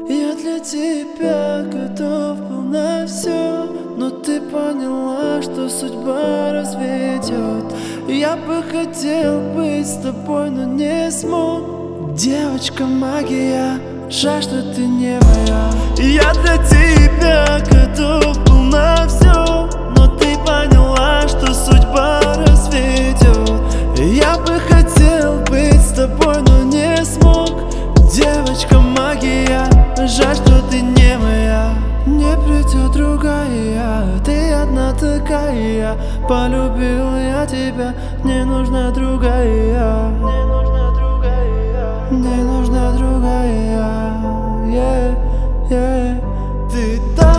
Я для тебя готов был на все, но ты поняла, что судьба разведет. Я бы хотел быть с тобой, но не смог. Девочка магия, жаль, что ты не моя. Я для тебя готов был на все, но ты поняла, что судьба разведет. Я бы хотел быть с тобой, но не смог. Девочка магия, жаль, что ты не моя. Не придет другая, ты одна такая. Полюбил я тебя, не нужна другая. Не нужна другая, не нужна другая. Yeah, yeah. Ты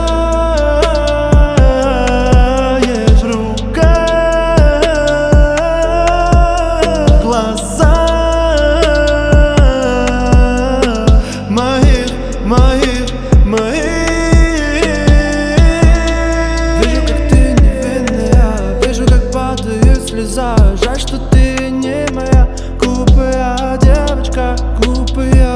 таешь в руках, глаза моих. Вижу, как ты невинная, вижу, как падает слеза. Жаль, что ты не моя глупая девочка, глупая